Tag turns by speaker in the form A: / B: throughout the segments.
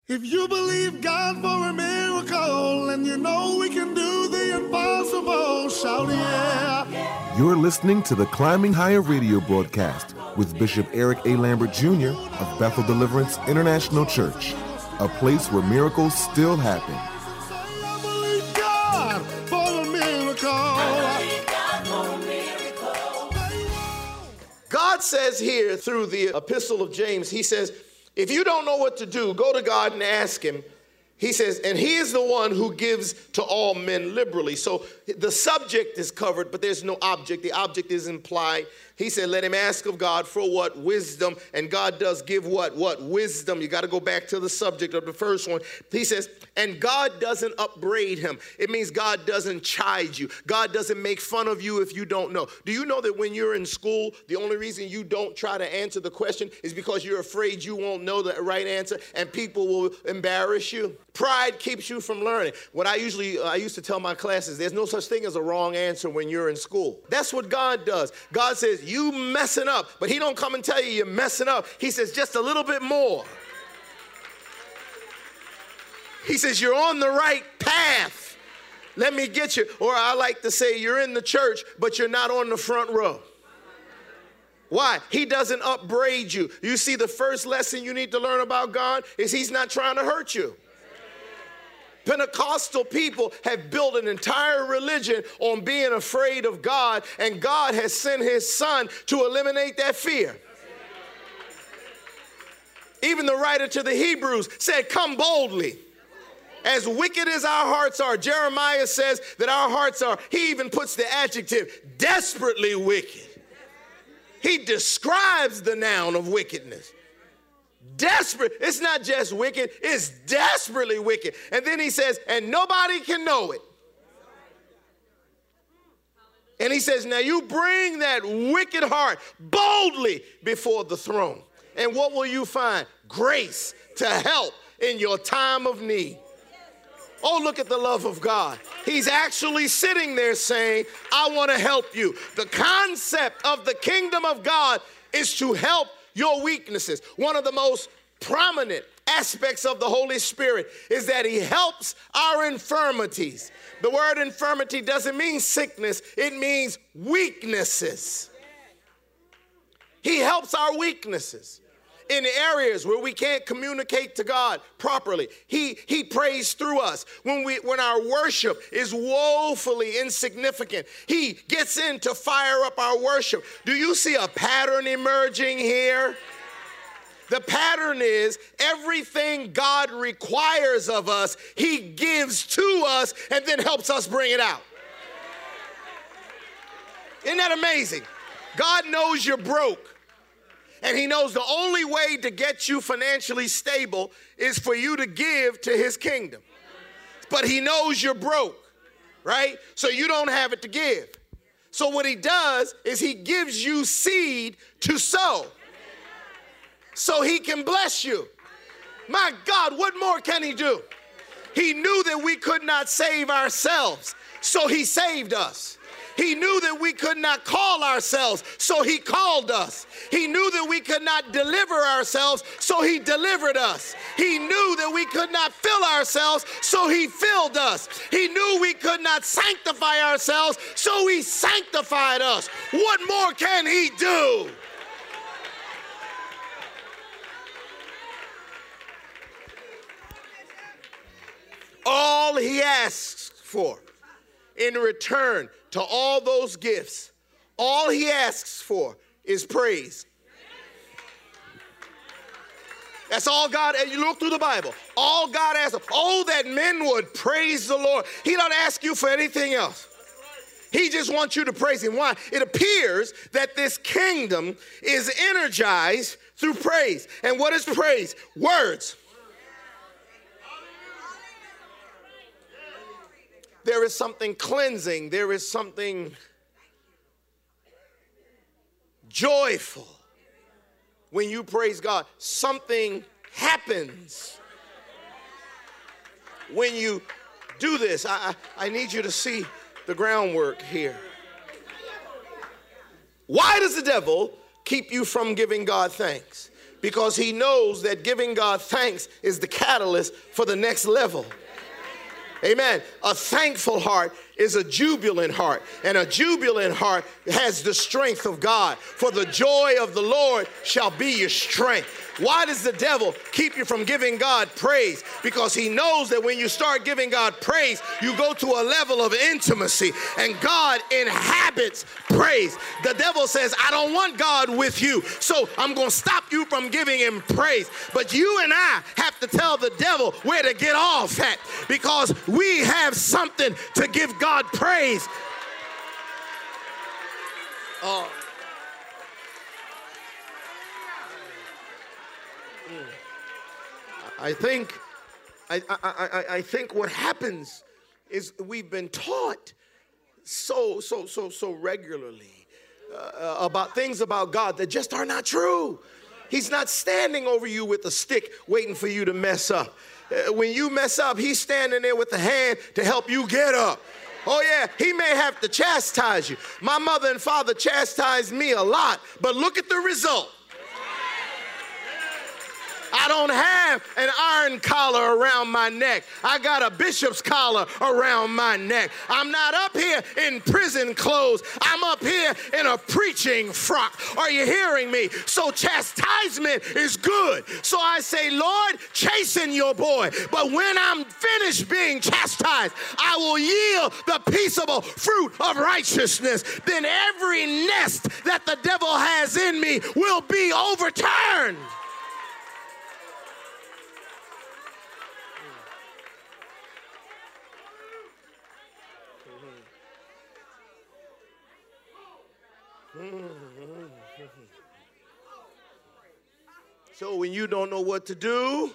A: If you believe God for a miracle and you know we can do the impossible, shout yeah.
B: You're listening to the Climbing Higher radio broadcast with Bishop Eric A. Lambert Jr. of Bethel Deliverance International Church, a place where miracles still happen.
A: I believe God for a miracle.
C: God says here through the epistle of James, he says, if you don't know what to do, go to God and ask him. He says, and he is the one who gives to all men liberally. So the subject is covered, but there's no object. The object is implied. He said, let him ask of God for what? Wisdom. And God does give what? What? Wisdom. You got to go back to the subject of the first one. He says, and God doesn't upbraid him. It means God doesn't chide you. God doesn't make fun of you if you don't know. Do you know that when you're in school, the only reason you don't try to answer the question is because you're afraid you won't know the right answer and people will embarrass you? Pride keeps you from learning. What I used to tell my classes, there's no such thing as a wrong answer when you're in school. That's what God does. God says, you messing up, but he don't come and tell you you're messing up. He says, just a little bit more. He says, you're on the right path. Let me get you. Or I like to say, you're in the church, but you're not on the front row. Why? He doesn't upbraid you. You see, the first lesson you need to learn about God is he's not trying to hurt you. Pentecostal people have built an entire religion on being afraid of God, and God has sent his son to eliminate that fear. Even the writer to the Hebrews said, come boldly. As wicked as our hearts are, Jeremiah says that our hearts are, he even puts the adjective, desperately wicked. He describes the noun of wickedness. Desperate. It's not just wicked, it's desperately wicked. And then he says, and nobody can know it. And he says, now you bring that wicked heart boldly before the throne. And what will you find? Grace to help in your time of need. Oh, look at the love of God. He's actually sitting there saying, I want to help you. The concept of the kingdom of God is to help your weaknesses. One of the most prominent aspects of the Holy Spirit is that he helps our infirmities. The word infirmity doesn't mean sickness, it means weaknesses. He helps our weaknesses. In areas where we can't communicate to God properly, he prays through us. When our worship is woefully insignificant, he gets in to fire up our worship. Do you see a pattern emerging here? The pattern is everything God requires of us, he gives to us and then helps us bring it out. Isn't that amazing? God knows you're broke. And he knows the only way to get you financially stable is for you to give to his kingdom. But he knows you're broke, right? So you don't have it to give. So what he does is he gives you seed to sow so he can bless you. My God, what more can he do? He knew that we could not save ourselves, so he saved us. He knew that we could not call ourselves, so he called us. He knew that we could not deliver ourselves, so he delivered us. He knew that we could not fill ourselves, so he filled us. He knew we could not sanctify ourselves, so he sanctified us. What more can he do? All he asks for in return to all those gifts, all he asks for is praise. That's all God, and you look through the Bible, all God asks, oh, that men would praise the Lord. He don't ask you for anything else. He just wants you to praise him. Why? It appears that this kingdom is energized through praise. And what is praise? Words. There is something cleansing. There is something joyful when you praise God. Something happens when you do this. I need you to see the groundwork here. Why does the devil keep you from giving God thanks? because he knows that giving God thanks is the catalyst for the next level. Amen. A thankful heart is a jubilant heart, and a jubilant heart has the strength of God. For the joy of the Lord shall be your strength. Why does the devil keep you from giving God praise? Because he knows that when you start giving God praise, you go to a level of intimacy, and God inhabits praise. The devil says, I don't want God with you, so I'm going to stop you from giving him praise. But you and I have to tell the devil where to get off at, because we have something to give God praise. I think what happens is we've been taught so regularly about things about God that just are not true. He's not standing over you with a stick waiting for you to mess up. When you mess up, he's standing there with a hand to help you get up. Oh yeah, he may have to chastise you. My mother and father chastised me a lot, but look at the result. I don't have an iron collar around my neck. I got a bishop's collar around my neck. I'm not up here in prison clothes. I'm up here in a preaching frock. Are you hearing me? So chastisement is good. So I say, Lord, chasten your boy. But when I'm finished being chastised, I will yield the peaceable fruit of righteousness. Then every nest that the devil has in me will be overturned. So when you don't know what to do,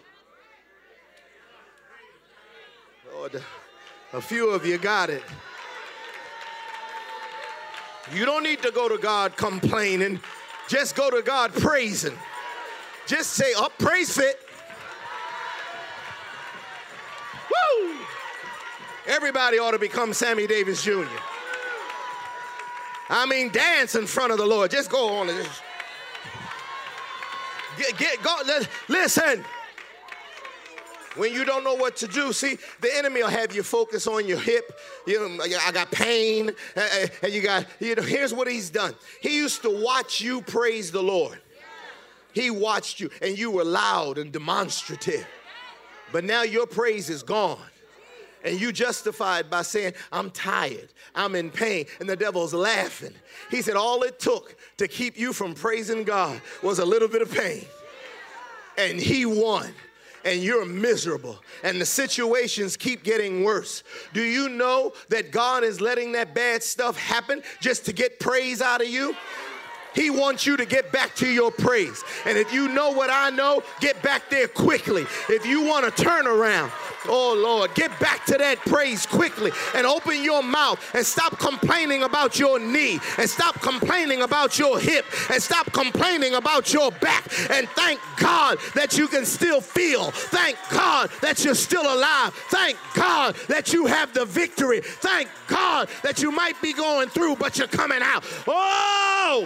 C: Lord, a few of you got it. You don't need to go to God complaining. Just go to God praising. Just say, oh, praise fit. Woo! Everybody ought to become Sammy Davis Jr. I mean, dance in front of the Lord. Just go on and just listen. When you don't know what to do, see, the enemy will have you focus on your hip. You know, I got pain, and you got, here's what he's done. He used to watch you praise the Lord. He watched you, and you were loud and demonstrative. But now your praise is gone. And you justified by saying, I'm tired, I'm in pain, and the devil's laughing. He said all it took to keep you from praising God was a little bit of pain. And he won. And you're miserable. And the situations keep getting worse. Do you know that God is letting that bad stuff happen just to get praise out of you? He wants you to get back to your praise. And if you know what I know, get back there quickly. If you want to turn around, oh Lord, get back to that praise quickly and open your mouth and stop complaining about your knee and stop complaining about your hip and stop complaining about your back, and thank God that you can still feel. Thank God that you're still alive. Thank God that you have the victory. Thank God that you might be going through, but you're coming out. Oh!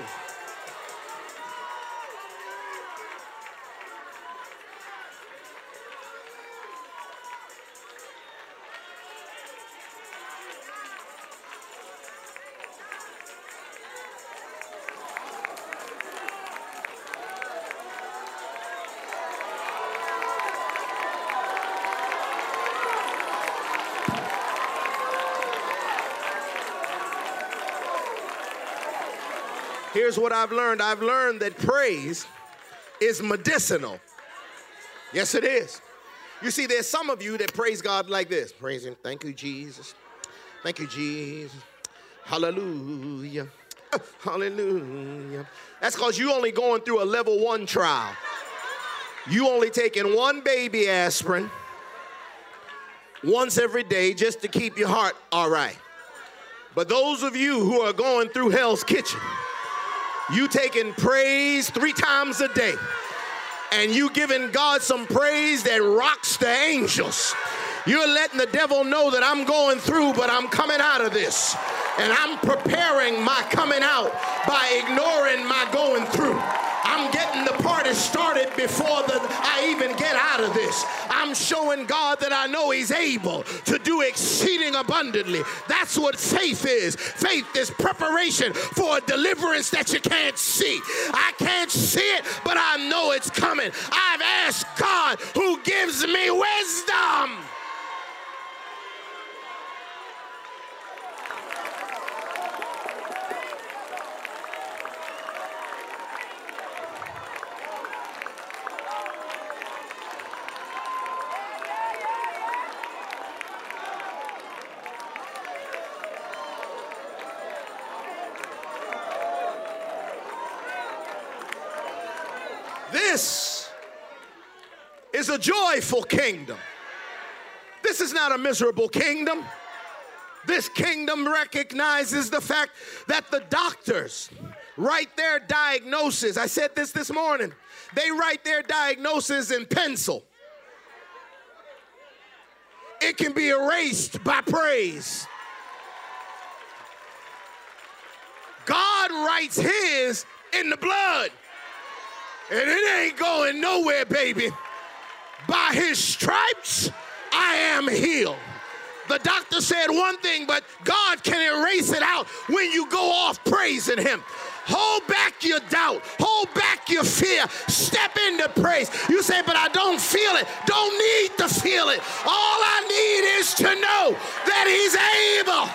C: Here's what I've learned. I've learned that praise is medicinal. Yes, it is. You see, there's some of you that praise God like this. Praise him. Thank you, Jesus. Thank you, Jesus. Hallelujah. Hallelujah. That's because you only going through a level 1 trial. You only taking one baby aspirin once every day just to keep your heart all right. But those of you who are going through Hell's Kitchen, you taking praise 3 times a day, and you giving God some praise that rocks the angels. You're letting the devil know that I'm going through, but I'm coming out of this. And I'm preparing my coming out by ignoring my going through. I'm getting the party started before I even get out of this. I'm showing God that I know he's able to do exceeding abundantly. That's what faith is. Faith is preparation for a deliverance that you can't see. I can't see it, but I know it's coming. I've asked God, who gives me wisdom. This is a joyful kingdom. This is not a miserable kingdom. This kingdom recognizes the fact that the doctors write their diagnosis. I said this morning. They write their diagnosis in pencil. It can be erased by praise. God writes his in the blood. And it ain't going nowhere, baby. By his stripes, I am healed. The doctor said one thing, but God can erase it out when you go off praising him. Hold back your doubt. Hold back your fear. Step into praise. You say, but I don't feel it. Don't need to feel it. All I need is to know that he's able.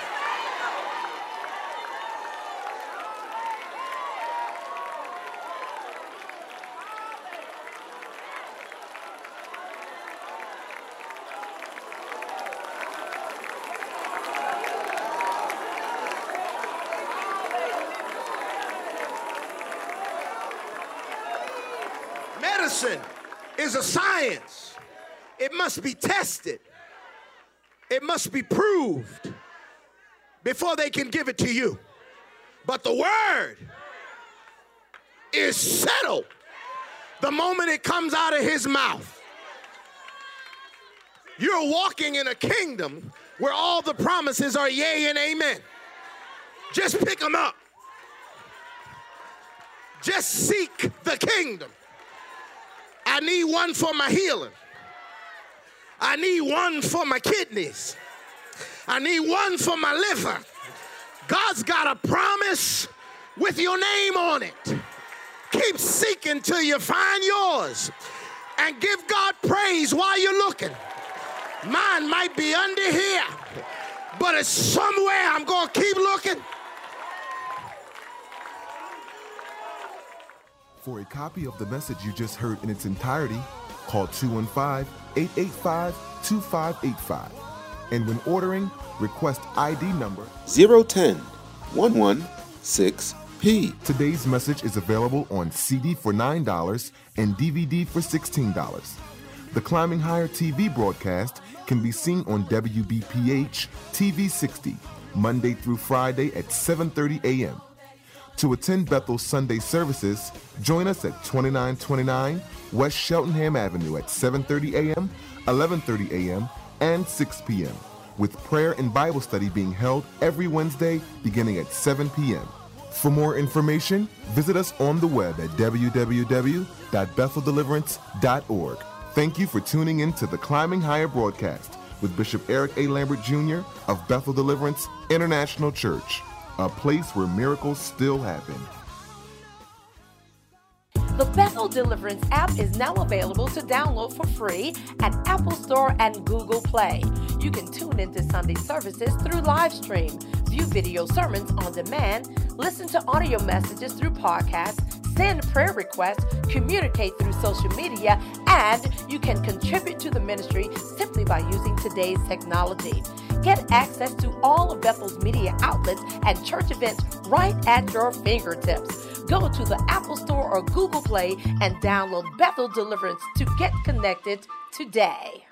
C: Medicine is a science. It must be tested. It must be proved before they can give it to you. But the word is settled the moment it comes out of his mouth. You're walking in a kingdom where all the promises are yea and amen. Just pick them up. Just seek the kingdom. I need one for my healing. I need one for my kidneys. I need one for my liver. God's got a promise with your name on it. Keep seeking till you find yours. And give God praise while you're looking. Mine might be under here, but it's somewhere. I'm going to keep looking.
B: For a copy of the message you just heard in its entirety, call 215-885-2585. And when ordering, request ID number
D: 010-116P.
B: Today's message is available on CD for $9 and DVD for $16. The Climbing Higher TV broadcast can be seen on WBPH TV 60, Monday through Friday at 7:30 a.m. To attend Bethel's Sunday services, join us at 2929 West Cheltenham Avenue at 7:30 a.m., 11:30 a.m., and 6 p.m., with prayer and Bible study being held every Wednesday beginning at 7 p.m. For more information, visit us on the web at www.betheldeliverance.org. Thank you for tuning in to the Climbing Higher broadcast with Bishop Eric A. Lambert Jr. of Bethel Deliverance International Church. A place where miracles still happen.
E: The Bethel Deliverance app is now available to download for free at Apple Store and Google Play. You can tune into Sunday services through live stream, view video sermons on demand, listen to audio messages through podcasts, send prayer requests, communicate through social media, and you can contribute to the ministry simply by using today's technology. Get access to all of Bethel's media outlets and church events right at your fingertips. Go to the Apple Store or Google Play and download Bethel Deliverance to get connected today.